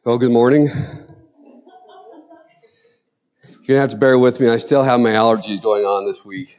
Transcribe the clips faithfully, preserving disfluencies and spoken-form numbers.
Well, good morning. You're going to have to bear with me. I still have my allergies going on this week.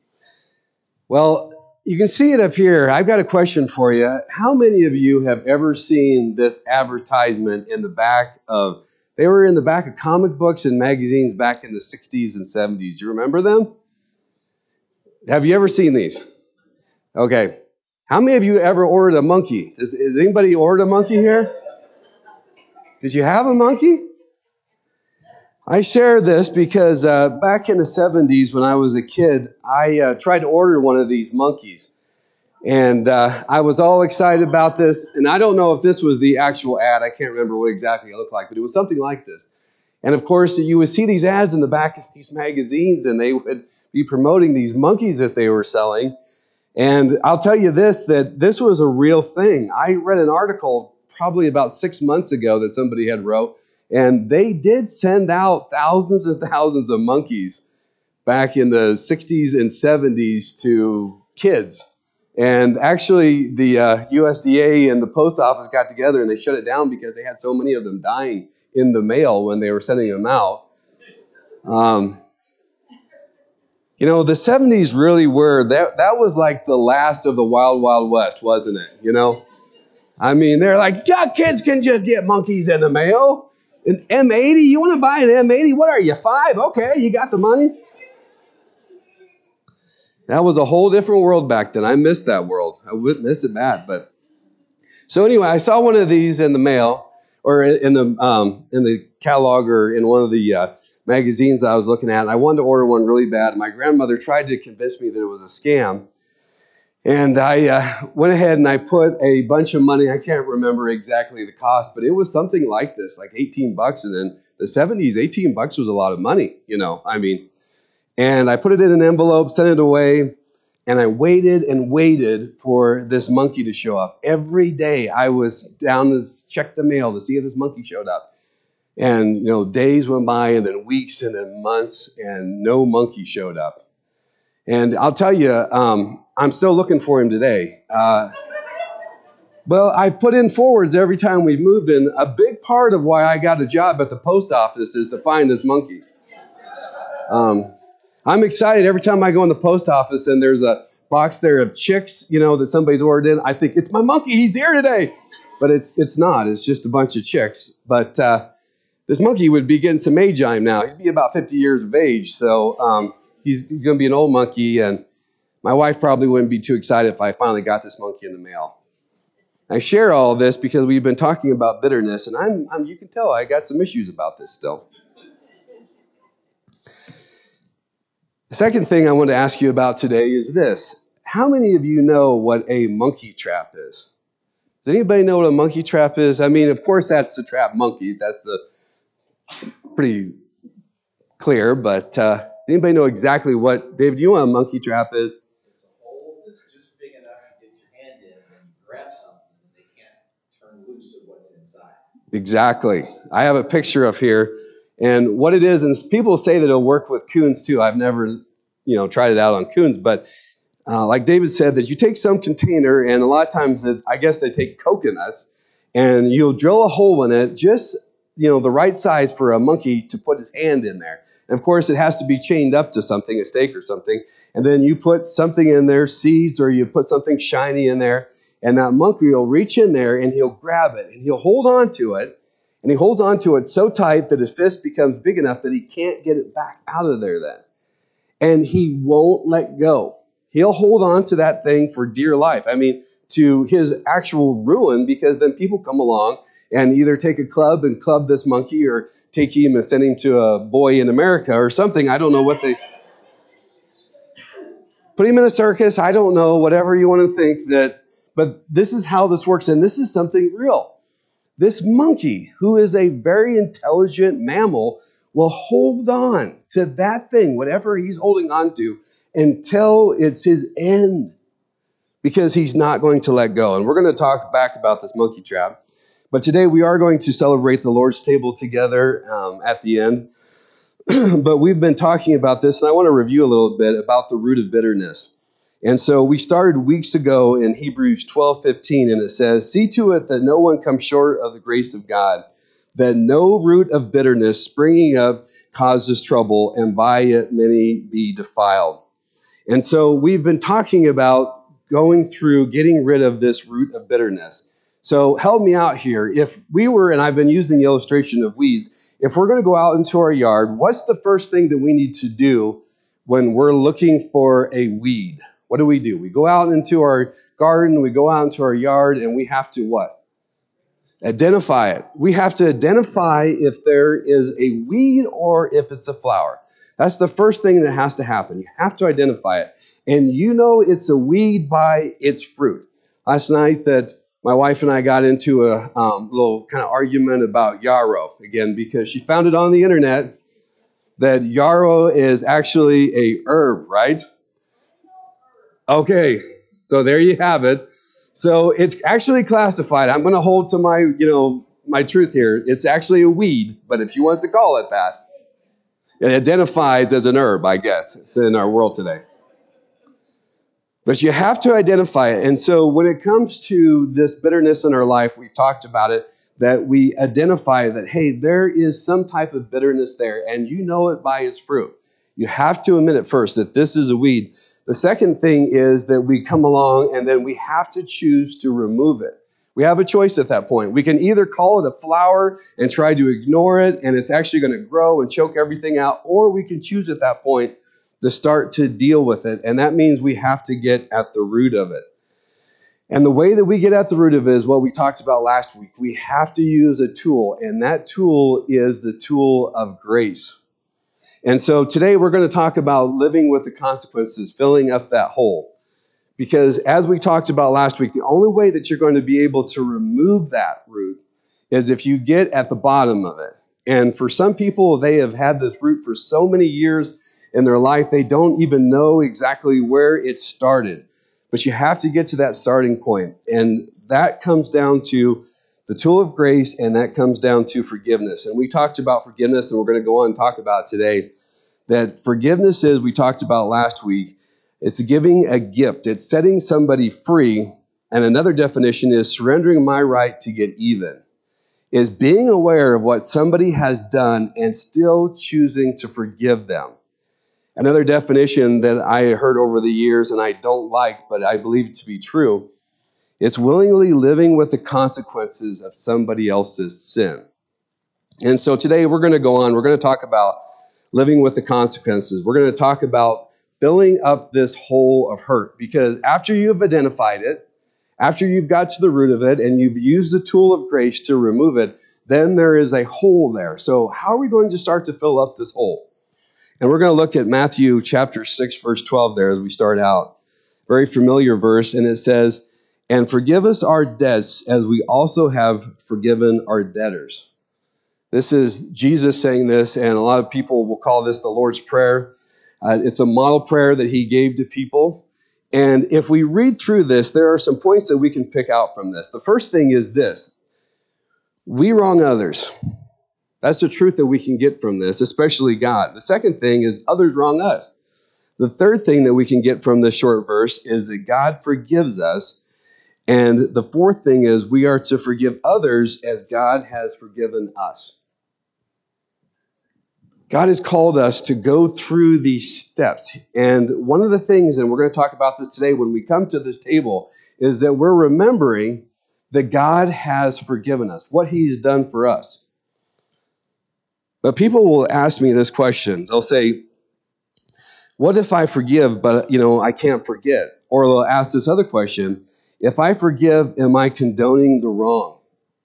Well, you can see it up here. I've got a question for you. How many of you have ever seen this advertisement in the back of, they were in the back of comic books and magazines back in the sixties and seventies. You remember them? Have you ever seen these? Okay. How many of you ever ordered a monkey? Does, has anybody ordered a monkey here? Did you have a monkey? I share this because uh, back in the seventies when I was a kid, I uh, tried to order one of these monkeys. And uh, I was all excited about this. And I don't know if this was the actual ad. I can't remember what exactly it looked like, but it was something like this. And of course, you would see these ads in the back of these magazines, and they would be promoting these monkeys that they were selling. And I'll tell you this, that this was a real thing. I read an article probably about six months ago that somebody had wrote, and they did send out thousands and thousands of monkeys back in the sixties and seventies to kids. And actually, the uh, U S D A and the post office got together and they shut it down because they had so many of them dying in the mail when they were sending them out. Um, you know, the seventies really were, that, that was like the last of the Wild Wild West, wasn't it? You know? I mean, they're like, yeah, kids can just get monkeys in the mail. An M eighty? You want to buy an M eighty? What are you, five? Okay, you got the money? That was a whole different world back then. I missed that world. I would miss it bad. But so anyway, I saw one of these in the mail, or in the um, in the catalog, or in one of the uh, magazines I was looking at. And I wanted to order one really bad. My grandmother tried to convince me that it was a scam. And I uh, went ahead and I put a bunch of money. I can't remember exactly the cost, but it was something like this, like eighteen bucks. And in the seventies, eighteen bucks was a lot of money, you know, I mean. And I put it in an envelope, sent it away, and I waited and waited for this monkey to show up. Every day I was down to check the mail to see if this monkey showed up. And, you know, days went by, and then weeks, and then months, and no monkey showed up. And I'll tell you, um, I'm still looking for him today. Uh, well, I've put in forwards every time we've moved in. A big part of why I got a job at the post office is to find this monkey. Um, I'm excited every time I go in the post office and there's a box there of chicks, you know, that somebody's ordered in. I think, it's my monkey, he's here today. But it's it's not. It's just a bunch of chicks. But uh, this monkey would be getting some age on him now. He'd be about fifty years of age. So um, he's going to be an old monkey, and my wife probably wouldn't be too excited if I finally got this monkey in the mail. I share all of this because we've been talking about bitterness, and I'm, I'm you can tell I got some issues about this still. The second thing I want to ask you about today is this. How many of you know what a monkey trap is? Does anybody know what a monkey trap is? I mean, of course, that's to trap monkeys. That's the pretty clear, but uh, anybody know exactly what, David, do you know what a monkey trap is? It's a hole that's just big enough to get your hand in, and you grab something that they can't turn loose of what's inside. Exactly. I have a picture of here. And what it is, and people say that it'll work with coons too. I've never, you know, tried it out on coons, but uh, like David said, that you take some container, and a lot of times, it, I guess they take coconuts, and you'll drill a hole in it, just, you know, the right size for a monkey to put his hand in there. And of course, it has to be chained up to something, a stake or something. And then you put something in there, seeds, or you put something shiny in there, and that monkey will reach in there and he'll grab it and he'll hold on to it. And he holds on to it so tight that his fist becomes big enough that he can't get it back out of there then. And he won't let go. He'll hold on to that thing for dear life. I mean, to his actual ruin, because then people come along and either take a club and club this monkey, or take him and send him to a boy in America or something. I don't know what they... Put him in a circus. I don't know, whatever you want to think that. But this is how this works, and this is something real. This monkey, who is a very intelligent mammal, will hold on to that thing, whatever he's holding on to, until it's his end, because he's not going to let go. And we're going to talk back about this monkey trap. But today we are going to celebrate the Lord's table together um, at the end. But we've been talking about this, and I want to review a little bit about the root of bitterness. And so we started weeks ago in Hebrews twelve fifteen, and it says, "See to it that no one comes short of the grace of God, that no root of bitterness springing up causes trouble, and by it many be defiled. And so we've been talking about going through getting rid of this root of bitterness. So help me out here. If we were, and I've been using the illustration of weeds, if we're going to go out into our yard, what's the first thing that we need to do when we're looking for a weed? What do we do? We go out into our garden, we go out into our yard, and we have to what? Identify it. We have to identify if there is a weed or if it's a flower. That's the first thing that has to happen. You have to identify it. And you know it's a weed by its fruit. Last night that my wife and I got into a um, little kind of argument about yarrow, again, because she found it on the internet that yarrow is actually a herb, right? Okay, so there you have it. So it's actually classified. I'm going to hold to my, you know, my truth here. It's actually a weed, but if she wants to call it that, it identifies as an herb, I guess. It's in our world today. But you have to identify it. And so when it comes to this bitterness in our life, we've talked about it, that we identify that, hey, there is some type of bitterness there, and you know it by its fruit. You have to admit it first, that this is a weed. The second thing is that we come along and then we have to choose to remove it. We have a choice at that point. We can either call it a flower and try to ignore it, and it's actually going to grow and choke everything out, or we can choose at that point to start to deal with it, and that means we have to get at the root of it. And the way that we get at the root of it is what we talked about last week. We have to use a tool, and that tool is the tool of grace. And so today we're going to talk about living with the consequences, filling up that hole. Because as we talked about last week, the only way that you're going to be able to remove that root is if you get at the bottom of it. And for some people, they have had this root for so many years in their life, they don't even know exactly where it started. But you have to get to that starting point. And that comes down to the tool of grace, and that comes down to forgiveness. And we talked about forgiveness, and we're going to go on and talk about today that forgiveness is, we talked about last week, it's giving a gift. It's setting somebody free. And another definition is surrendering my right to get even. Is being aware of what somebody has done and still choosing to forgive them. Another definition that I heard over the years and I don't like, but I believe to be true, it's willingly living with the consequences of somebody else's sin. And so today we're going to go on, we're going to talk about living with the consequences. We're going to talk about filling up this hole of hurt, because after you've identified it, after you've got to the root of it and you've used the tool of grace to remove it, then there is a hole there. So how are we going to start to fill up this hole? And we're going to look at Matthew chapter six, verse twelve there as we start out. Very familiar verse, and it says, "And forgive us our debts as we also have forgiven our debtors." This is Jesus saying this, and a lot of people will call this the Lord's Prayer. Uh, it's a model prayer that he gave to people. And if we read through this, there are some points that we can pick out from this. The first thing is this: we wrong others. That's the truth that we can get from this, especially God. The second thing is others wrong us. The third thing that we can get from this short verse is that God forgives us. And the fourth thing is we are to forgive others as God has forgiven us. God has called us to go through these steps. And one of the things, and we're going to talk about this today when we come to this table, is that we're remembering that God has forgiven us, what he's done for us. But people will ask me this question. They'll say, what if I forgive, but you know, I can't forget? Or they'll ask this other question, if I forgive, am I condoning the wrong?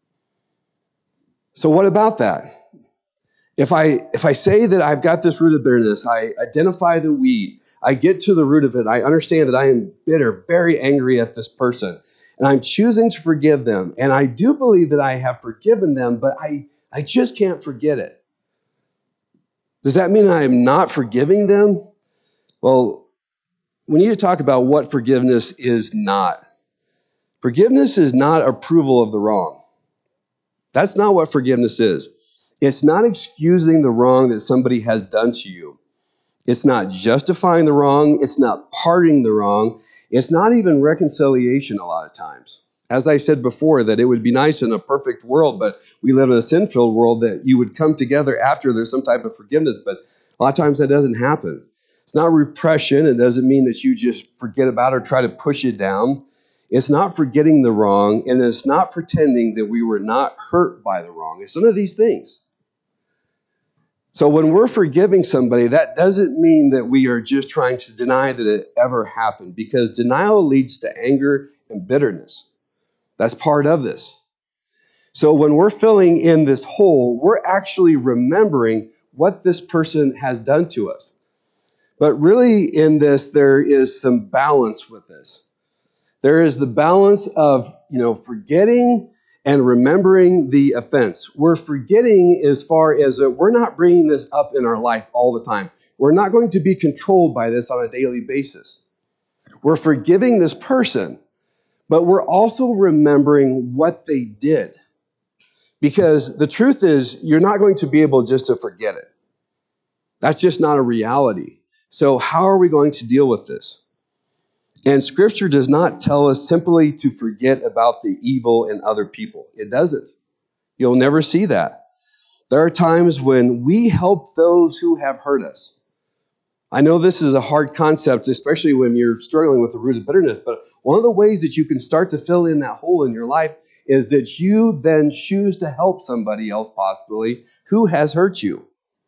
So what about that? If I if I say that I've got this root of bitterness, I identify the weed, I get to the root of it, I understand that I am bitter, very angry at this person, and I'm choosing to forgive them, and I do believe that I have forgiven them, but I, I just can't forget it. Does that mean I am not forgiving them? Well, we need to talk about what forgiveness is not. Forgiveness is not approval of the wrong. That's not what forgiveness is. It's not excusing the wrong that somebody has done to you. It's not justifying the wrong. It's not pardoning the wrong. It's not even reconciliation a lot of times. As I said before, that it would be nice in a perfect world, but we live in a sin-filled world, that you would come together after there's some type of forgiveness, but a lot of times that doesn't happen. It's not repression. It doesn't mean that you just forget about it or try to push it down. It's not forgetting the wrong, and it's not pretending that we were not hurt by the wrong. It's none of these things. So when we're forgiving somebody, that doesn't mean that we are just trying to deny that it ever happened, because denial leads to anger and bitterness. That's part of this. So when we're filling in this hole, we're actually remembering what this person has done to us. But really in this, there is some balance with this. There is the balance of, you know, forgetting and remembering the offense. We're forgetting as far as that we're not bringing this up in our life all the time. We're not going to be controlled by this on a daily basis. We're forgiving this person, but we're also remembering what they did. Because the truth is, you're not going to be able just to forget it. That's just not a reality. So how are we going to deal with this? And Scripture does not tell us simply to forget about the evil in other people. It doesn't. You'll never see that. There are times when we help those who have hurt us. I know this is a hard concept, especially when you're struggling with the root of bitterness, but one of the ways that you can start to fill in that hole in your life is that you then choose to help somebody else possibly who has hurt you.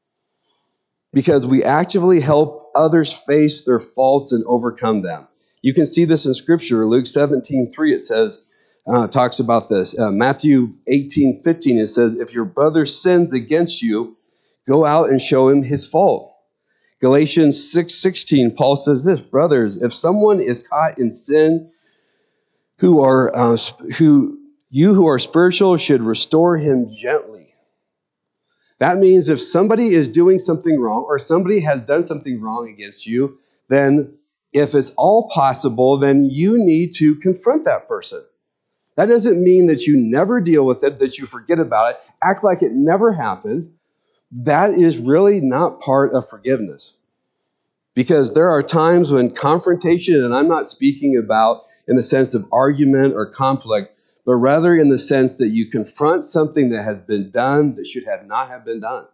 Because we actively help others face their faults and overcome them. You can see this in Scripture. Luke seventeen three, it says, uh, talks about this. Uh, Matthew eighteen fifteen, it says, if your brother sins against you, go out and show him his fault. Galatians six sixteen, Paul says this, brothers, if someone is caught in sin, who are uh, who you who are spiritual should restore him gently. That means if somebody is doing something wrong or somebody has done something wrong against you, then if it's all possible, then you need to confront that person. That doesn't mean that you never deal with it, that you forget about it, act like it never happened. That is really not part of forgiveness. Because there are times when confrontation, and I'm not speaking about in the sense of argument or conflict, but rather in the sense that you confront something that has been done that should have not have been done.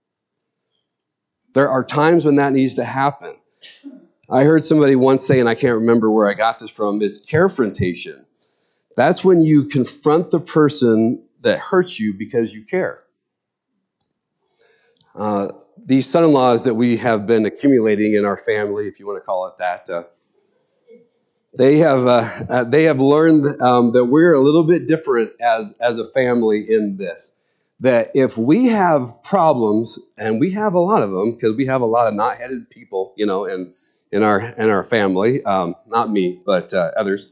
There are times when that needs to happen. I heard somebody once say, and I can't remember where I got this from, it's carefrontation. That's when you confront the person that hurts you because you care. Uh, these son-in-laws that we have been accumulating in our family, if you want to call it that, uh, They have uh, uh, they have learned um, that we're a little bit different as, as a family in this. That if we have problems, and we have a lot of them, because we have a lot of knot-headed people, you know, in, in our in our family, um, not me, but uh, others.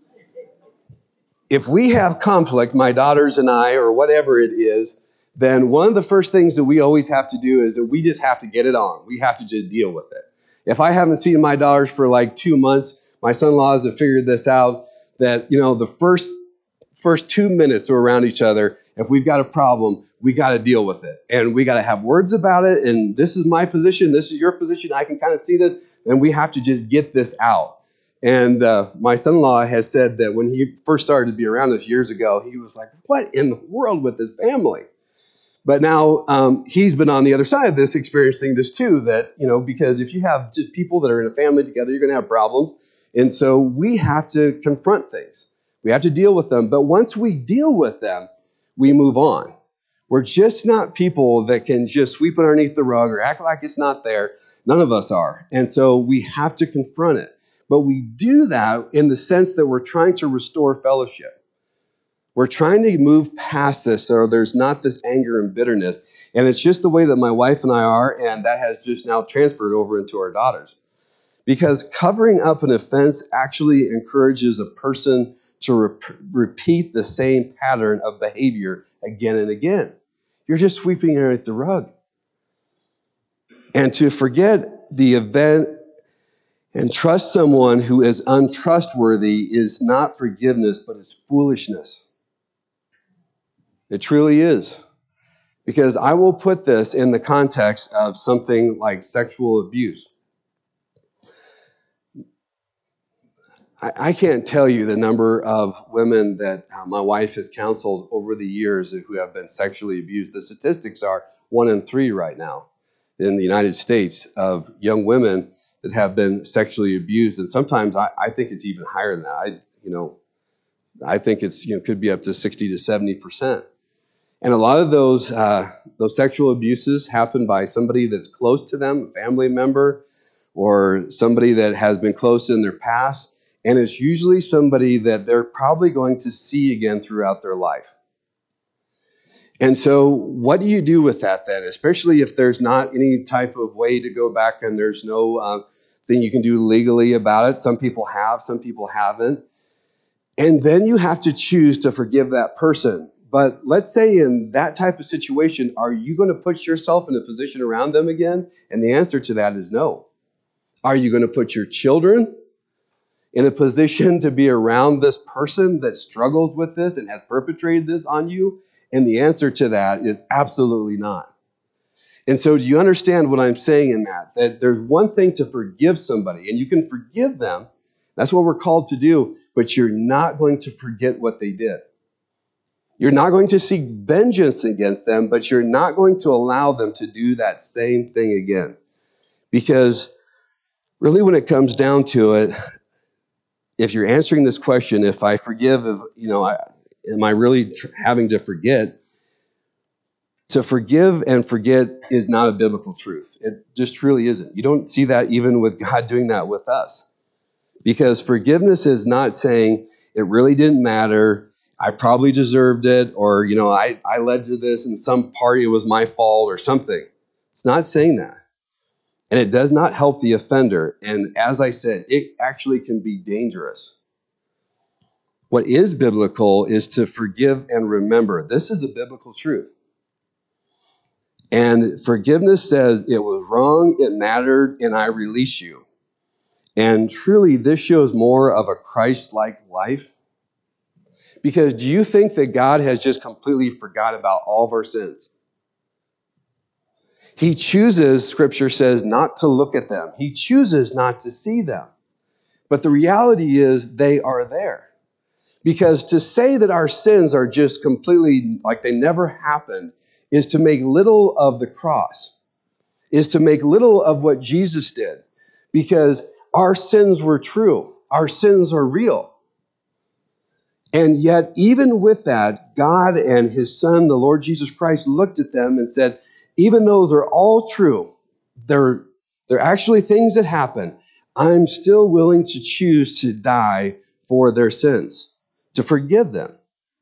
If we have conflict, my daughters and I, or whatever it is, then one of the first things that we always have to do is that we just have to get it on. We have to just deal with it. If I haven't seen my daughters for like two months, my son-in-laws have figured this out, that, you know, the first first two minutes we're around each other, if we've got a problem, we got to deal with it. And we got to have words about it. And this is my position. This is your position. I can kind of see that. And we have to just get this out. And uh, my son-in-law has said that when he first started to be around us years ago, he was like, what in the world with this family? But now um, he's been on the other side of this, experiencing this too, that, you know, because if you have just people that are in a family together, you're going to have problems. And so we have to confront things. We have to deal with them. But once we deal with them, we move on. We're just not people that can just sweep it underneath the rug or act like it's not there. None of us are. And so we have to confront it. But we do that in the sense that we're trying to restore fellowship. We're trying to move past this so there's not this anger and bitterness. And it's just the way that my wife and I are, and that has just now transferred over into our daughters. Because covering up an offense actually encourages a person to re- repeat the same pattern of behavior again and again. You're just sweeping it underneath the rug. And to forget the event and trust someone who is untrustworthy is not forgiveness, but it's foolishness. It truly is. Because I will put this in the context of something like sexual abuse. I, I can't tell you the number of women that uh, my wife has counseled over the years who have been sexually abused. The statistics are one in three right now in the United States of young women that have been sexually abused. And sometimes I, I think it's even higher than that. I, you know, I think it's, you know, could be up to sixty to seventy percent. And a lot of those uh, those sexual abuses happen by somebody that's close to them, a family member, or somebody that has been close in their past. And it's usually somebody that they're probably going to see again throughout their life. And so what do you do with that then, especially if there's not any type of way to go back and there's no uh, thing you can do legally about it? Some people have, some people haven't. And then you have to choose to forgive that person. But let's say in that type of situation, are you going to put yourself in a position around them again? And the answer to that is no. Are you going to put your children in a position to be around this person that struggles with this and has perpetrated this on you? And the answer to that is absolutely not. And so do you understand what I'm saying in that? That there's one thing to forgive somebody, and you can forgive them. That's what we're called to do, but you're not going to forget what they did. You're not going to seek vengeance against them, but you're not going to allow them to do that same thing again. Because really when it comes down to it, if you're answering this question, if I forgive, if, you know, I, am I really tr- having to forget? To forgive and forget is not a biblical truth. It just truly isn't. You don't see that even with God doing that with us. Because forgiveness is not saying it really didn't matter, I probably deserved it, or, you know, I, I led to this in some part, it was my fault or something. It's not saying that. And it does not help the offender. And as I said, it actually can be dangerous. What is biblical is to forgive and remember. This is a biblical truth. And forgiveness says it was wrong, it mattered, and I release you. And truly, this shows more of a Christ-like life. Because do you think that God has just completely forgot about all of our sins? He chooses, Scripture says, not to look at them. He chooses not to see them. But the reality is they are there. Because to say that our sins are just completely like they never happened is to make little of the cross, is to make little of what Jesus did. Because our sins were true. Our sins are real. And yet, even with that, God and his Son, the Lord Jesus Christ, looked at them and said, even though those are all true, they're, they're actually things that happen, I'm still willing to choose to die for their sins, to forgive them.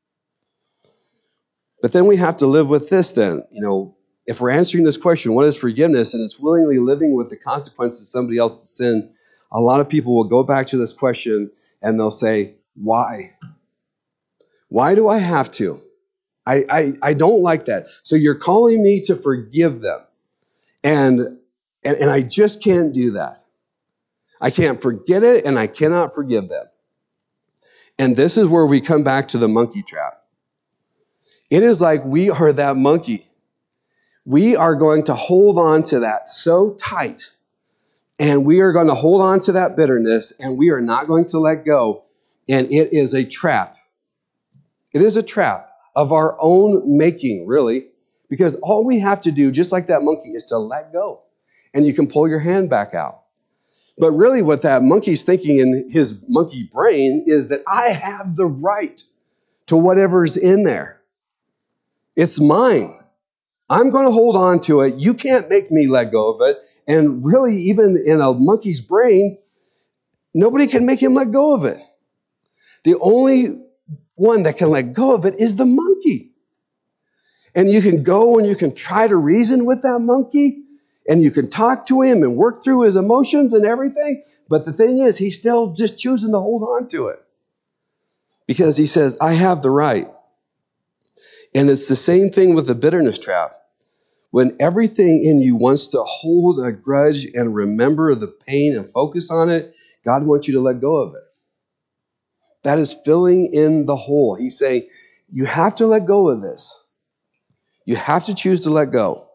But then we have to live with this then. You know, if we're answering this question, what is forgiveness? And it's willingly living with the consequences of somebody else's sin, a lot of people will go back to this question and they'll say, why? Why do I have to? I, I, I don't like that. So you're calling me to forgive them. And, and, and I just can't do that. I can't forget it and I cannot forgive them. And this is where we come back to the monkey trap. It is like we are that monkey. We are going to hold on to that so tight. And we are going to hold on to that bitterness and we are not going to let go. And it is a trap. It is a trap of our own making, really, because all we have to do, just like that monkey, is to let go. And you can pull your hand back out. But really what that monkey's thinking in his monkey brain is that I have the right to whatever's in there. It's mine. I'm going to hold on to it. You can't make me let go of it. And really, even in a monkey's brain, nobody can make him let go of it. The only one that can let go of it is the monkey. And you can go and you can try to reason with that monkey and you can talk to him and work through his emotions and everything. But the thing is, he's still just choosing to hold on to it because he says, I have the right. And it's the same thing with the bitterness trap. When everything in you wants to hold a grudge and remember the pain and focus on it, God wants you to let go of it. That is filling in the hole. He's saying, you have to let go of this. You have to choose to let go.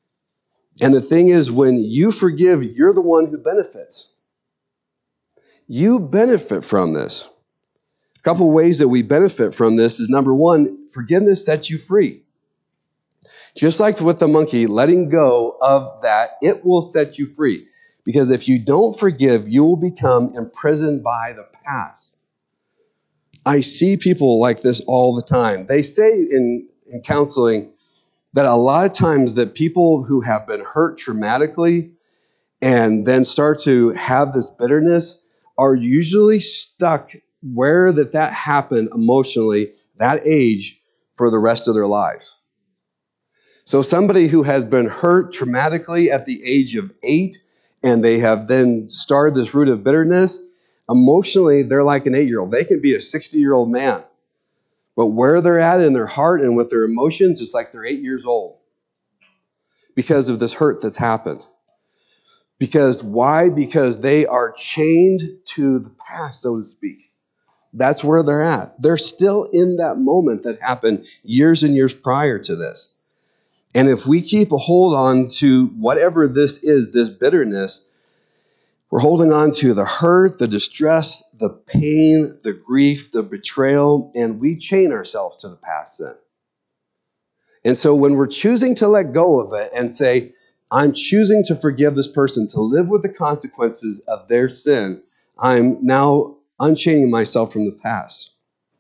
And the thing is, when you forgive, you're the one who benefits. You benefit from this. A couple of ways that we benefit from this is, number one, forgiveness sets you free. Just like with the monkey, letting go of that, it will set you free. Because if you don't forgive, you will become imprisoned by the past. I see people like this all the time. They say in, in counseling that a lot of times that people who have been hurt traumatically and then start to have this bitterness are usually stuck where that, that happened emotionally, that age, for the rest of their lives. So somebody who has been hurt traumatically at the age of eight, and they have then started this root of bitterness, emotionally, they're like an eight-year-old. They can be a sixty-year-old man. But where they're at in their heart and with their emotions, it's like they're eight years old because of this hurt that's happened. Because why? Because they are chained to the past, so to speak. That's where they're at. They're still in that moment that happened years and years prior to this. And if we keep a hold on to whatever this is, this bitterness, we're holding on to the hurt, the distress, the pain, the grief, the betrayal, and we chain ourselves to the past sin. And so when we're choosing to let go of it and say, I'm choosing to forgive this person, to live with the consequences of their sin, I'm now unchaining myself from the past.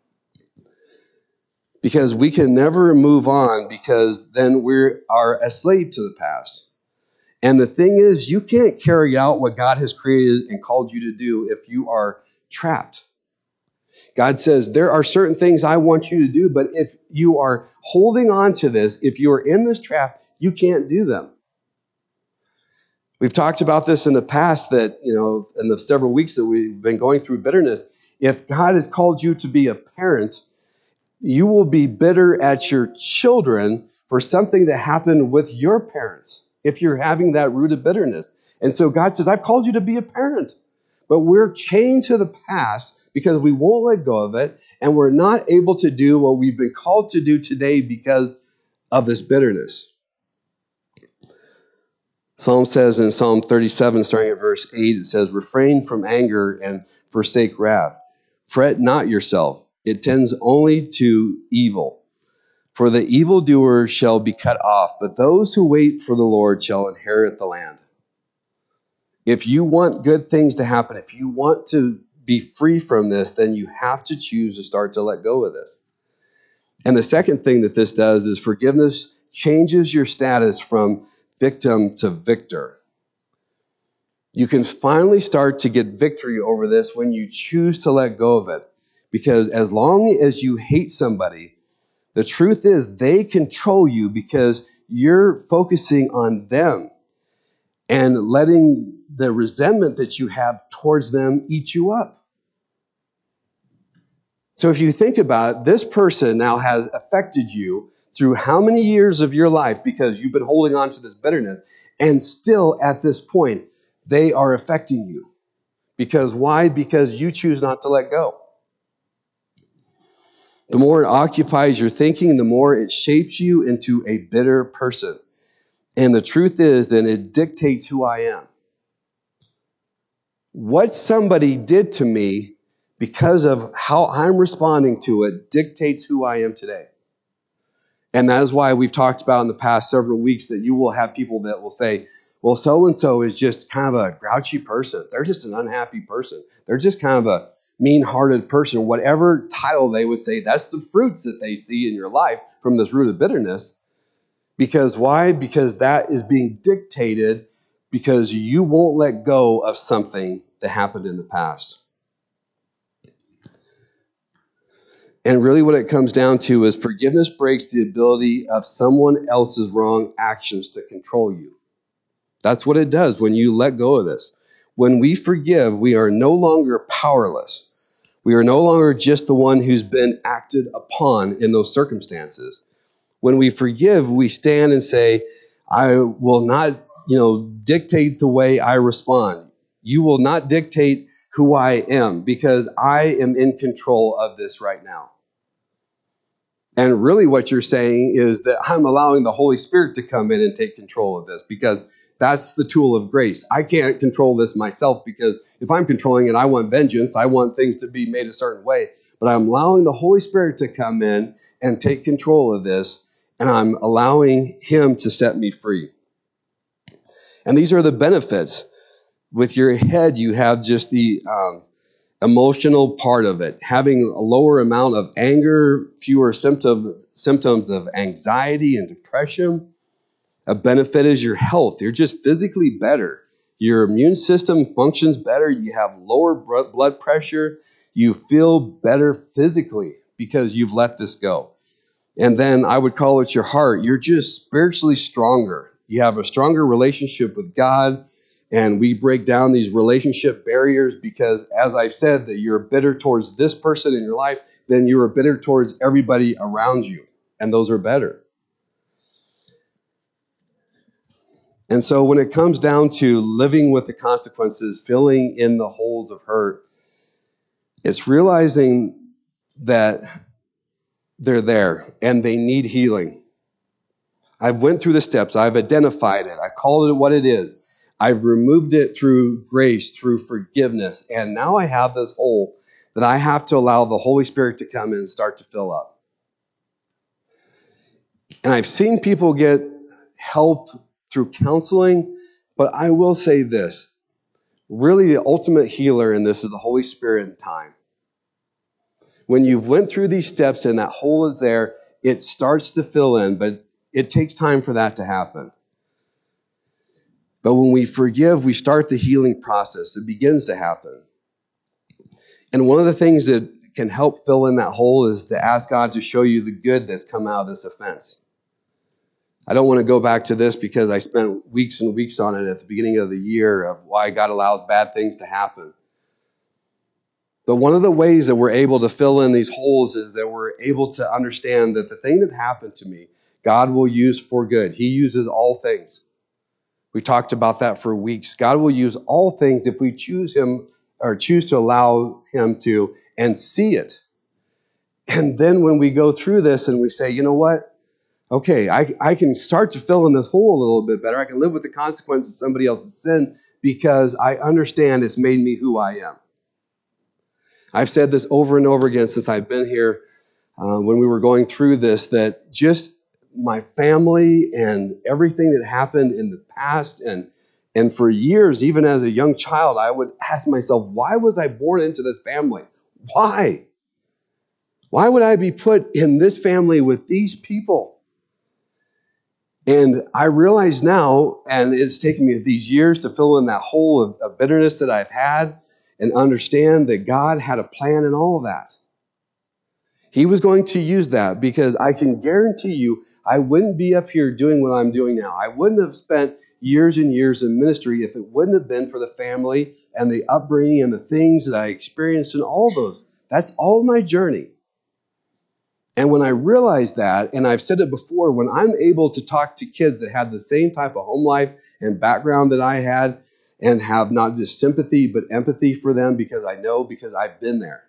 Because we can never move on, because then we are a slave to the past. And the thing is, you can't carry out what God has created and called you to do if you are trapped. God says, there are certain things I want you to do, but if you are holding on to this, if you are in this trap, you can't do them. We've talked about this in the past that, you know, in the several weeks that we've been going through bitterness. If God has called you to be a parent, you will be bitter at your children for something that happened with your parents, if you're having that root of bitterness. And so God says, I've called you to be a parent. But we're chained to the past because we won't let go of it, and we're not able to do what we've been called to do today because of this bitterness. Psalm says in Psalm thirty-seven, starting at verse eight, it says, refrain from anger and forsake wrath. Fret not yourself. It tends only to evil. For the evildoer shall be cut off, but those who wait for the Lord shall inherit the land. If you want good things to happen, if you want to be free from this, then you have to choose to start to let go of this. And the second thing that this does is forgiveness changes your status from victim to victor. You can finally start to get victory over this when you choose to let go of it. Because as long as you hate somebody, the truth is they control you because you're focusing on them and letting the resentment that you have towards them eat you up. So if you think about it, this person now has affected you through how many years of your life because you've been holding on to this bitterness, and still at this point, they are affecting you. Because why? Because you choose not to let go. The more it occupies your thinking, the more it shapes you into a bitter person. And the truth is, then it dictates who I am. What somebody did to me, because of how I'm responding to it, dictates who I am today. And that is why we've talked about in the past several weeks that you will have people that will say, well, so-and-so is just kind of a grouchy person. They're just an unhappy person. They're just kind of a mean-hearted person. Whatever title they would say, that's the fruits that they see in your life from this root of bitterness. Because why? Because that is being dictated because you won't let go of something that happened in the past. And really what it comes down to is forgiveness breaks the ability of someone else's wrong actions to control you. That's what it does when you let go of this. When we forgive, we are no longer powerless. We are no longer just the one who's been acted upon in those circumstances. When we forgive, we stand and say, I will not, you know, dictate the way I respond. You will not dictate who I am because I am in control of this right now. And really what you're saying is that I'm allowing the Holy Spirit to come in and take control of this because That's the tool of grace. I can't control this myself because if I'm controlling it, I want vengeance. I want things to be made a certain way. But I'm allowing the Holy Spirit to come in and take control of this, and I'm allowing him to set me free. And these are the benefits. With your head, you have just the um, emotional part of it, having a lower amount of anger, fewer symptom, symptoms of anxiety and depression. A benefit is your health. You're just physically better. Your immune system functions better. You have lower blood pressure. You feel better physically because you've let this go. And then I would call it your heart. You're just spiritually stronger. You have a stronger relationship with God. And we break down these relationship barriers because, as I've said, that you're bitter towards this person in your life, then you are bitter towards everybody around you. And those are better. And so when it comes down to living with the consequences, filling in the holes of hurt, it's realizing that they're there and they need healing. I've went through the steps. I've identified it. I called it what it is. I've removed it through grace, through forgiveness. And now I have this hole that I have to allow the Holy Spirit to come in and start to fill up. And I've seen people get help through counseling, but I will say this. Really, the ultimate healer in this is the Holy Spirit and time. When you've went through these steps and that hole is there, it starts to fill in, but it takes time for that to happen. But when we forgive, we start the healing process. It begins to happen. And one of the things that can help fill in that hole is to ask God to show you the good that's come out of this offense. I don't want to go back to this because I spent weeks and weeks on it at the beginning of the year of why God allows bad things to happen. But one of the ways that we're able to fill in these holes is that we're able to understand that the thing that happened to me, God will use for good. He uses all things. We talked about that for weeks. God will use all things if we choose him or choose to allow him to and see it. And then when we go through this and we say, you know what? Okay, I, I can start to fill in this hole a little bit better. I can live with the consequences of somebody else's sin because I understand it's made me who I am. I've said this over and over again since I've been here uh, when we were going through this, that just my family and everything that happened in the past and and for years, even as a young child, I would ask myself, why was I born into this family? Why? Why would I be put in this family with these people? And I realize now, and it's taken me these years to fill in that hole of, of bitterness that I've had and understand that God had a plan in all of that. He was going to use that because I can guarantee you I wouldn't be up here doing what I'm doing now. I wouldn't have spent years and years in ministry if it wouldn't have been for the family and the upbringing and the things that I experienced and all those. That's all my journey. And when I realized that, and I've said it before, when I'm able to talk to kids that had the same type of home life and background that I had and have not just sympathy but empathy for them because I know, because I've been there.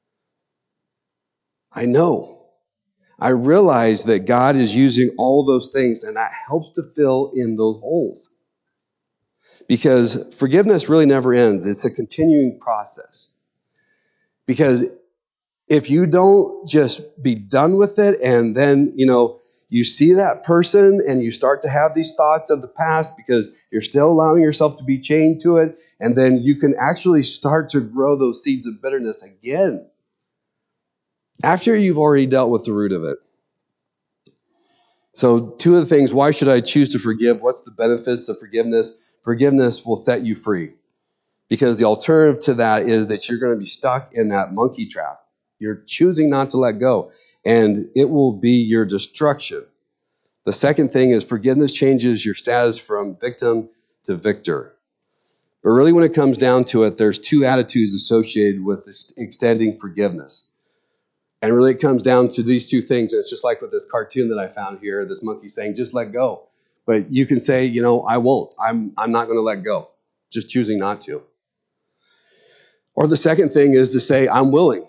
I know. I realize that God is using all those things, and that helps to fill in those holes. Because forgiveness really never ends. It's a continuing process. Because if you don't just be done with it, and then, you know, you see that person and you start to have these thoughts of the past because you're still allowing yourself to be chained to it, and then you can actually start to grow those seeds of bitterness again after you've already dealt with the root of it. So two of the things, why should I choose to forgive? What's the benefits of forgiveness? Forgiveness will set you free. Because the alternative to that is that you're going to be stuck in that monkey trap. You're choosing not to let go. And it will be your destruction. The second thing is forgiveness changes your status from victim to victor. But really when it comes down to it, there's two attitudes associated with this extending forgiveness. And really it comes down to these two things. And it's just like with this cartoon that I found here, this monkey saying, just let go. But you can say, you know, I won't. I'm, I'm not going to let go. Just choosing not to. Or the second thing is to say, I'm willing.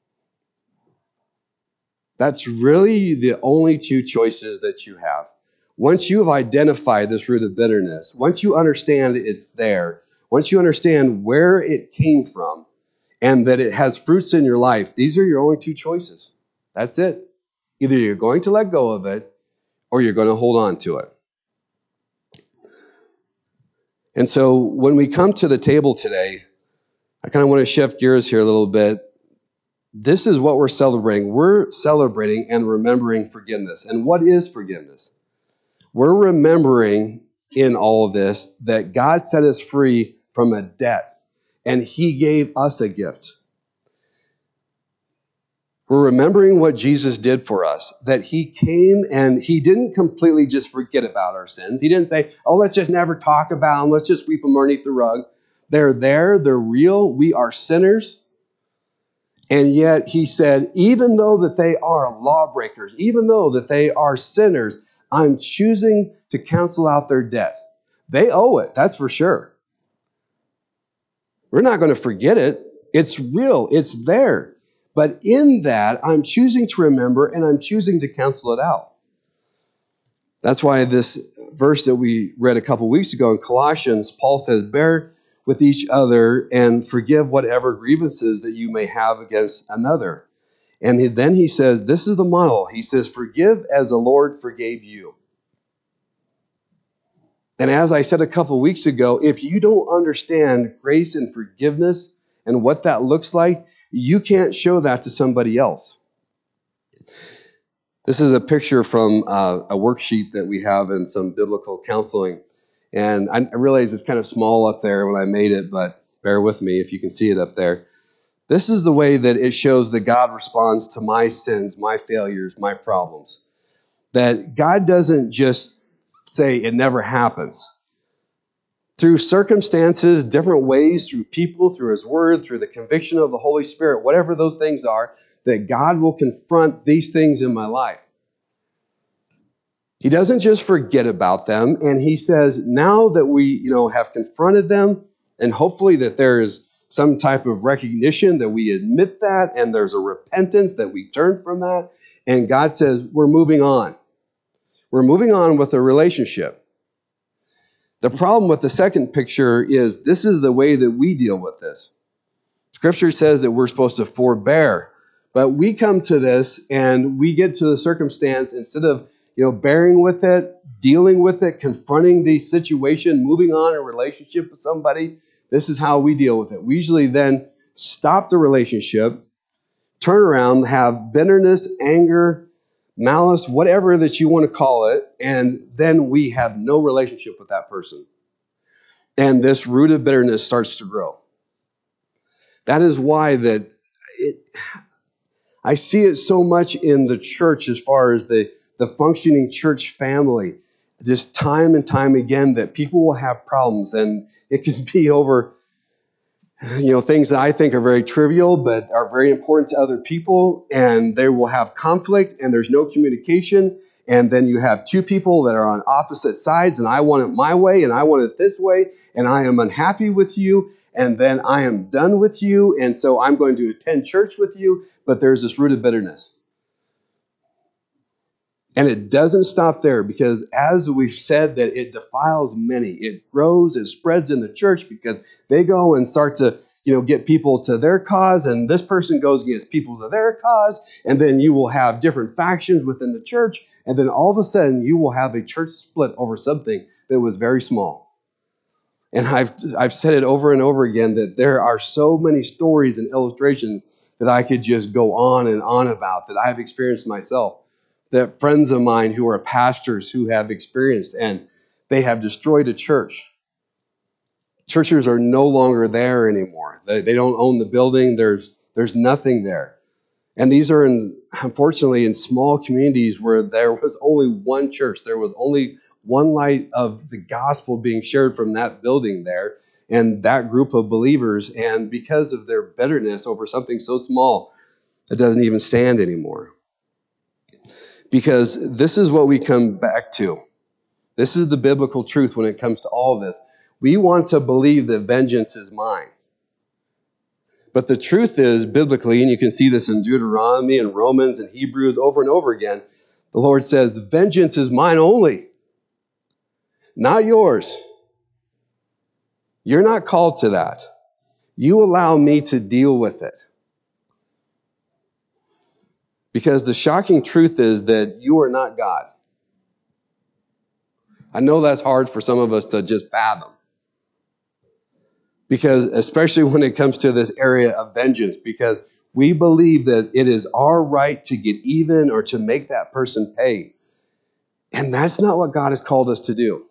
That's really the only two choices that you have. Once you have identified this root of bitterness, once you understand it's there, once you understand where it came from and that it has fruits in your life, these are your only two choices. That's it. Either you're going to let go of it or you're going to hold on to it. And so when we come to the table today, I kind of want to shift gears here a little bit. This is what we're celebrating. We're celebrating and remembering forgiveness. And what is forgiveness? We're remembering in all of this that God set us free from a debt, and he gave us a gift. We're remembering what Jesus did for us, that he came and he didn't completely just forget about our sins. He didn't say, oh, let's just never talk about them. Let's just sweep them underneath the rug. They're there. They're real. We are sinners. And yet he said, even though that they are lawbreakers, even though that they are sinners, I'm choosing to cancel out their debt. They owe it. That's for sure. We're not going to forget it. It's real. It's there. But in that, I'm choosing to remember and I'm choosing to cancel it out. That's why this verse that we read a couple weeks ago in Colossians, Paul says, bear with each other and forgive whatever grievances that you may have against another. And then he says, this is the model. He says, forgive as the Lord forgave you. And as I said a couple weeks ago, if you don't understand grace and forgiveness and what that looks like, you can't show that to somebody else. This is a picture from uh, a worksheet that we have in some biblical counseling. And I, I realize it's kind of small up there when I made it, but bear with me if you can see it up there. This is the way that it shows that God responds to my sins, my failures, my problems. That God doesn't just say it never happens. Through circumstances, different ways, through people, through his word, through the conviction of the Holy Spirit, whatever those things are, that God will confront these things in my life. He doesn't just forget about them, and he says, now that we, you know, have confronted them, and hopefully that there is some type of recognition that we admit that, and there's a repentance that we turn from that, and God says, we're moving on. We're moving on with a relationship. The problem with the second picture is this is the way that we deal with this. Scripture says that we're supposed to forbear, but we come to this and we get to the circumstance instead of, you know, bearing with it, dealing with it, confronting the situation, moving on in a relationship with somebody. This is how we deal with it. We usually then stop the relationship, turn around, have bitterness, anger, malice, whatever that you want to call it, and then we have no relationship with that person. And this root of bitterness starts to grow. That is why that it, I see it so much in the church as far as the, the functioning church family. Just time and time again that people will have problems, and it can be over, you know, things that I think are very trivial, but are very important to other people, and they will have conflict, and there's no communication, and then you have two people that are on opposite sides, and I want it my way, and I want it this way, and I am unhappy with you, and then I am done with you, and so I'm going to attend church with you, but there's this root of bitterness. And it doesn't stop there, because as we've said, that it defiles many. It grows, it spreads in the church because they go and start to, you know, get people to their cause, and this person goes against people to their cause, and then you will have different factions within the church, and then all of a sudden you will have a church split over something that was very small. And I've I've said it over and over again that there are so many stories and illustrations that I could just go on and on about that I've experienced myself. That friends of mine who are pastors who have experienced, and they have destroyed a church. Churches are no longer there anymore. They, they don't own the building. There's, there's nothing there. And these are, in, unfortunately, in small communities where there was only one church. There was only one light of the gospel being shared from that building there and that group of believers. And because of their bitterness over something so small, it doesn't even stand anymore. Because this is what we come back to. This is the biblical truth when it comes to all of this. We want to believe that vengeance is mine. But the truth is, biblically, and you can see this in Deuteronomy and Romans and Hebrews over and over again, the Lord says, vengeance is mine only. not yours. You're not called to that. You allow me to deal with it. Because the shocking truth is that you are not God. I know that's hard for some of us to just fathom. Because especially when it comes to this area of vengeance, because we believe that it is our right to get even or to make that person pay. And that's not what God has called us to do.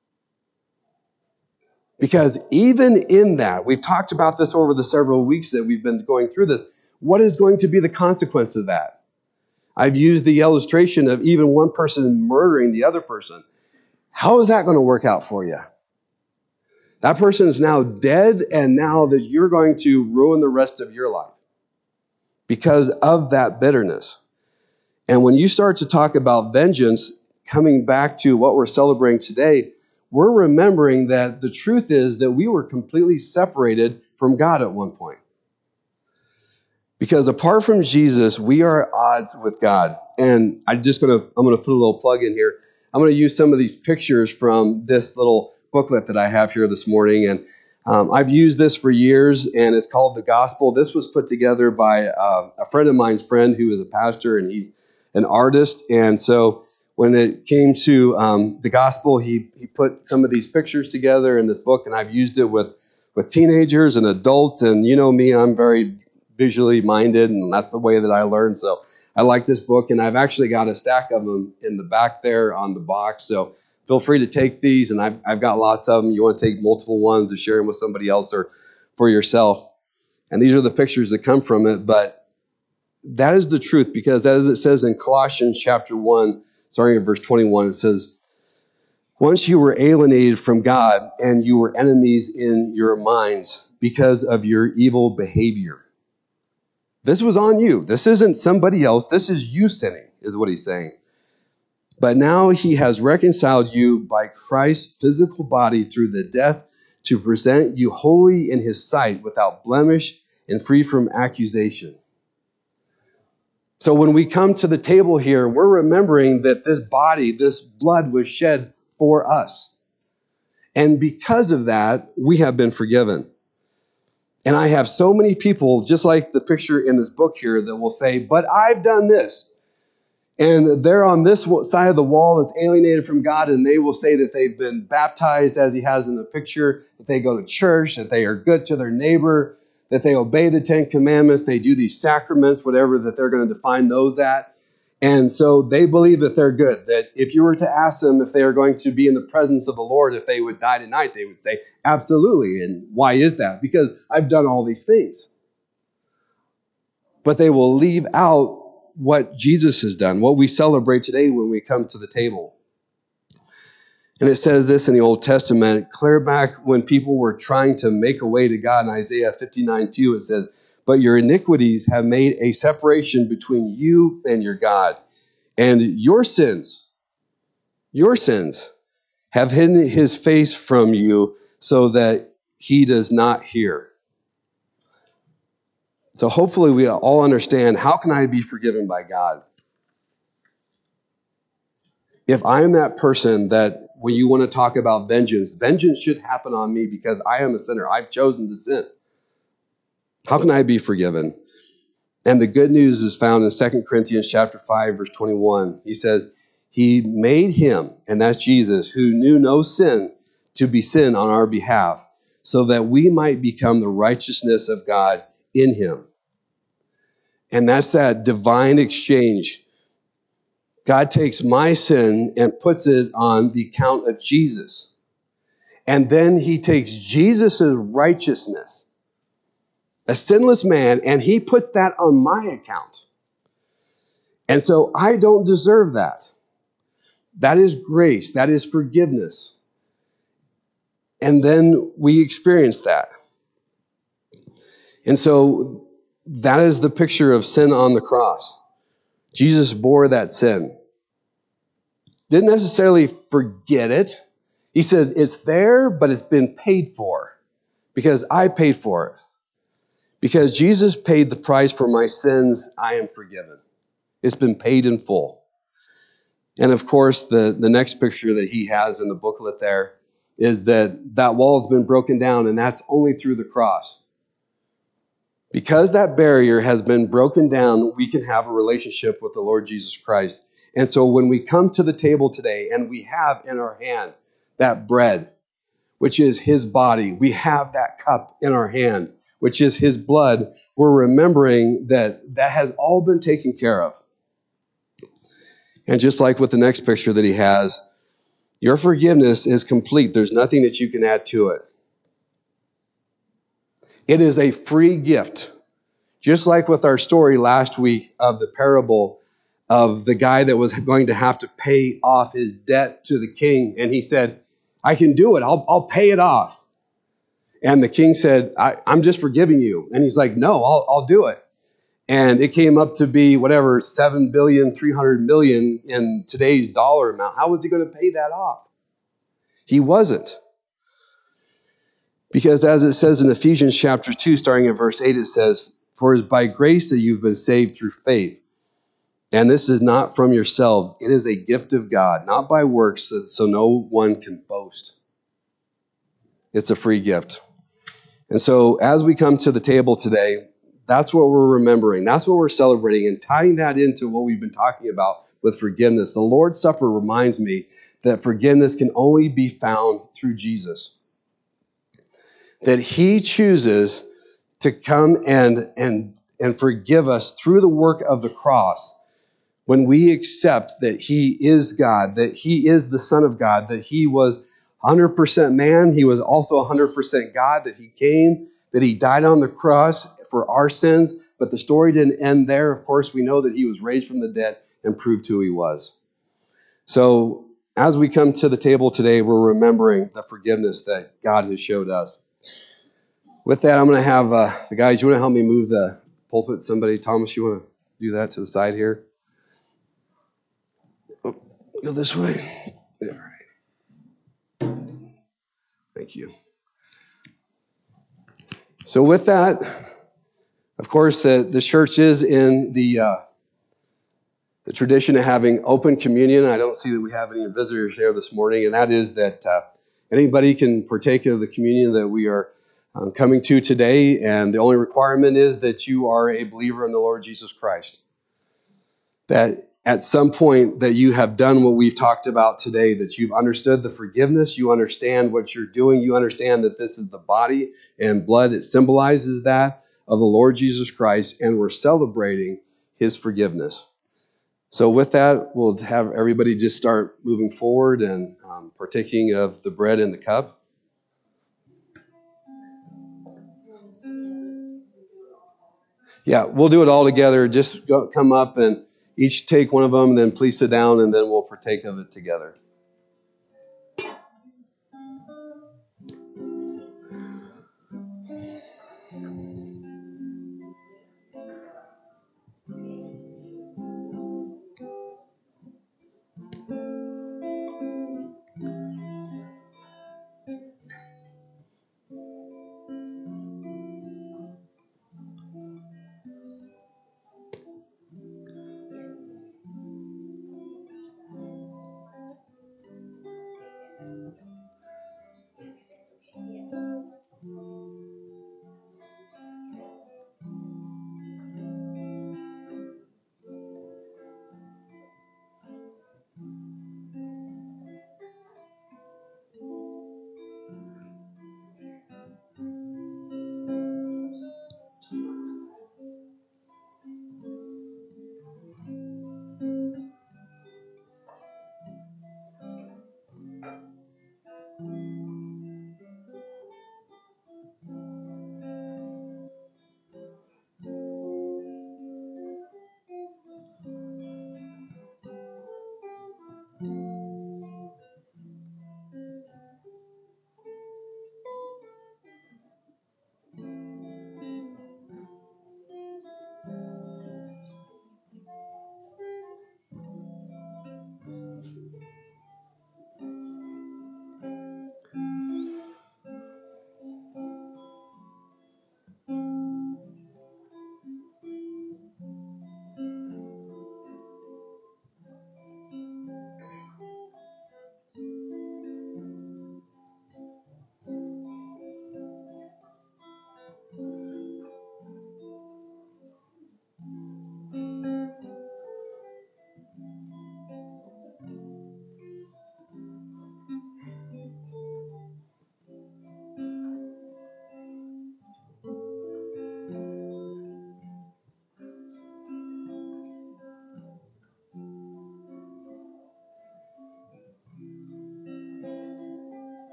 Because even in that, we've talked about this over the several weeks that we've been going through this. What is going to be the consequence of that? I've used the illustration of even one person murdering the other person. How is that going to work out for you? That person is now dead, and now that you're going to ruin the rest of your life because of that bitterness. And when you start to talk about vengeance, coming back to what we're celebrating today, we're remembering that the truth is that we were completely separated from God at one point. Because apart from Jesus, we are at odds with God. And I'm just going to, I'm going to put a little plug in here. I'm going to use some of these pictures from this little booklet that I have here this morning. And um, I've used this for years, and it's called The Gospel. This was put together by uh, a friend of mine's friend who is a pastor, and he's an artist. And so when it came to um, the gospel, he he put some of these pictures together in this book, and I've used it with, with teenagers and adults. And you know me, I'm very visually minded, and that's the way that I learn. So I like this book, and I've actually got a stack of them in the back there on the box. So feel free to take these, and I've, I've got lots of them. You want to take multiple ones to share them with somebody else or for yourself. And these are the pictures that come from it, but that is the truth, because as it says in Colossians chapter one, starting at verse twenty-one, it says, once you were alienated from God and you were enemies in your minds because of your evil behavior. This was on you. This isn't somebody else. This is you sinning, is what he's saying. But now he has reconciled you by Christ's physical body through the death to present you holy in his sight without blemish and free from accusation. So when we come to the table here, we're remembering that this body, this blood was shed for us. And because of that, we have been forgiven. And I have so many people, just like the picture in this book here, that will say, but I've done this. And they're on this side of the wall that's alienated from God, and they will say that they've been baptized, as he has in the picture, that they go to church, that they are good to their neighbor, that they obey the Ten Commandments, they do these sacraments, whatever that they're going to define those at. And so they believe that they're good, that if you were to ask them if they are going to be in the presence of the Lord, if they would die tonight, they would say, absolutely. And why is that? Because I've done all these things. But they will leave out what Jesus has done, what we celebrate today when we come to the table. And it says this in the Old Testament, clear back when people were trying to make a way to God in Isaiah fifty-nine two, it says, but your iniquities have made a separation between you and your God. And your sins, your sins have hidden his face from you so that he does not hear. So hopefully we all understand, how can I be forgiven by God? If I am that person that when you want to talk about vengeance, vengeance should happen on me because I am a sinner. I've chosen to sin. How can I be forgiven? And the good news is found in Second Corinthians chapter five, verse twenty-one. He says, he made him, and that's Jesus, who knew no sin, to be sin on our behalf, so that we might become the righteousness of God in him. And that's that divine exchange. God takes my sin and puts it on the account of Jesus. And then he takes Jesus' righteousness, a sinless man, and he puts that on my account. And so I don't deserve that. That is grace. That is forgiveness. And then we experience that. And so that is the picture of sin on the cross. Jesus bore that sin. Didn't necessarily forget it. He said, it's there, but it's been paid for because I paid for it. Because Jesus paid the price for my sins, I am forgiven. It's been paid in full. And of course, the, the next picture that he has in the booklet there is that that wall has been broken down, and that's only through the cross. Because that barrier has been broken down, we can have a relationship with the Lord Jesus Christ. And so when we come to the table today and we have in our hand that bread, which is his body, we have that cup in our hand, which is his blood, we're remembering that that has all been taken care of. And just like with the next picture that he has, your forgiveness is complete. There's nothing that you can add to it. It is a free gift. Just like with our story last week of the parable of the guy that was going to have to pay off his debt to the king. And he said, I can do it. I'll, I'll pay it off. And the king said, I, I'm just forgiving you. And he's like, no, I'll, I'll do it. And it came up to be whatever, seven billion, three hundred million in today's dollar amount. How was he going to pay that off? He wasn't. Because as it says in Ephesians chapter two, starting at verse eight, it says, for it is by grace that you've been saved through faith. And this is not from yourselves. It is a gift of God, not by works, so no one can boast. It's a free gift. And so as we come to the table today, that's what we're remembering. That's what we're celebrating, and tying that into what we've been talking about with forgiveness. The Lord's Supper reminds me that forgiveness can only be found through Jesus. That he chooses to come and, and, and forgive us through the work of the cross when we accept that he is God, that he is the Son of God, that he was one hundred percent man, he was also one hundred percent God, that he came, that he died on the cross for our sins. But the story didn't end there. Of course, we know that he was raised from the dead and proved who he was. So as we come to the table today, we're remembering the forgiveness that God has showed us. With that, I'm going to have uh, the guys, you want to help me move the pulpit? Somebody, Thomas, you want to do that to the side here? Oh, go this way. All right. Thank you. So with that, of course, the, the church is in the uh, the tradition of having open communion. I don't see that we have any visitors there this morning, and that is that uh, anybody can partake of the communion that we are um, coming to today, and the only requirement is that you are a believer in the Lord Jesus Christ. That at some point that you have done what we've talked about today, that you've understood the forgiveness, you understand what you're doing, you understand that this is the body and blood that symbolizes that of the Lord Jesus Christ, and we're celebrating his forgiveness. So with that, we'll have everybody just start moving forward and um, partaking of the bread and the cup. Yeah, we'll do it all together. Just go, come up and each take one of them, then please sit down, and then we'll partake of it together.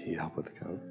you need help with the cup? Okay.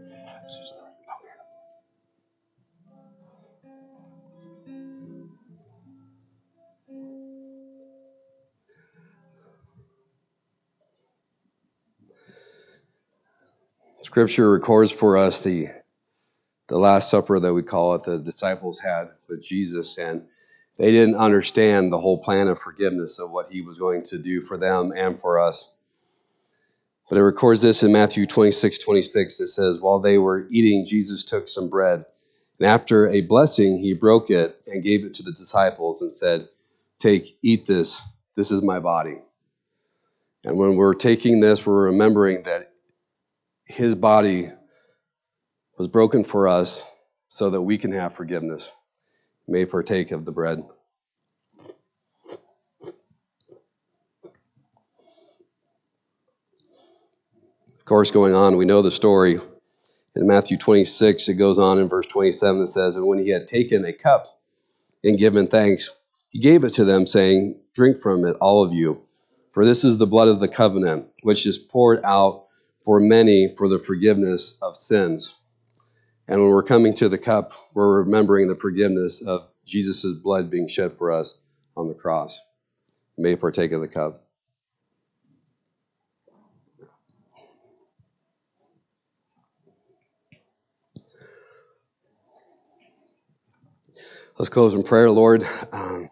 Scripture records for us the the Last Supper that we call it, the disciples had with Jesus, and they didn't understand the whole plan of forgiveness of what he was going to do for them and for us. But it records this in Matthew twenty-six twenty-six. It says, while they were eating, Jesus took some bread, and after a blessing, he broke it and gave it to the disciples and said, take, eat this. This is my body. And when we're taking this, we're remembering that his body was broken for us so that we can have forgiveness. You may partake of the bread. Of course, going on, we know the story. In Matthew twenty-six, it goes on in verse twenty-seven, it says, and when he had taken a cup and given thanks, he gave it to them, saying, drink from it, all of you, for this is the blood of the covenant, which is poured out for many for the forgiveness of sins. And when we're coming to the cup, we're remembering the forgiveness of Jesus' blood being shed for us on the cross. You may partake of the cup. Let's close in prayer, Lord. Um,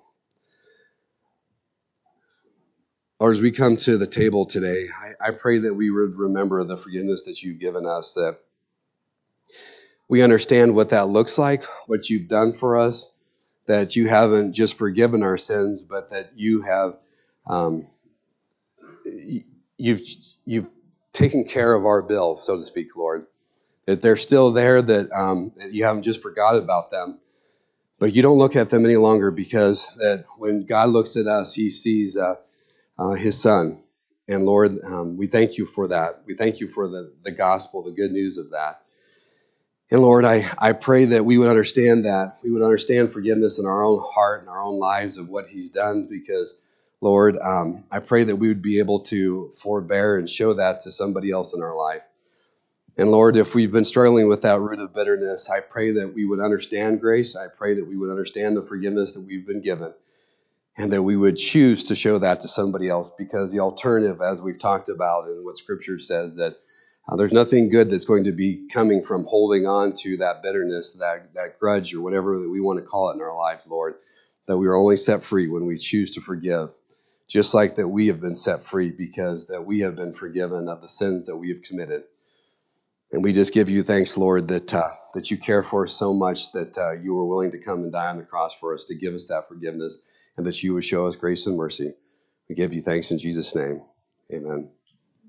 Lord, as we come to the table today, I, I pray that we would remember the forgiveness that you've given us, that we understand what that looks like, what you've done for us, that you haven't just forgiven our sins, but that you have um, you've you've taken care of our bill, so to speak, Lord. That they're still there, that, um, that you haven't just forgot about them, but you don't look at them any longer, because that when God looks at us, he sees uh, uh, his son. And Lord, um, we thank you for that. We thank you for the, the gospel, the good news of that. And Lord, I, I pray that we would understand that. We would understand forgiveness in our own heart and our own lives of what he's done, because, Lord, um, I pray that we would be able to forbear and show that to somebody else in our life. And Lord, if we've been struggling with that root of bitterness, I pray that we would understand grace. I pray that we would understand the forgiveness that we've been given, and that we would choose to show that to somebody else, because the alternative, as we've talked about, and what Scripture says, that Uh, there's nothing good that's going to be coming from holding on to that bitterness, that, that grudge, or whatever that we want to call it in our lives, Lord, that we are only set free when we choose to forgive, just like that we have been set free because that we have been forgiven of the sins that we have committed. And we just give you thanks, Lord, that uh, that you care for us so much, that uh, you were willing to come and die on the cross for us to give us that forgiveness, and that you would show us grace and mercy. We give you thanks in Jesus' name. Amen.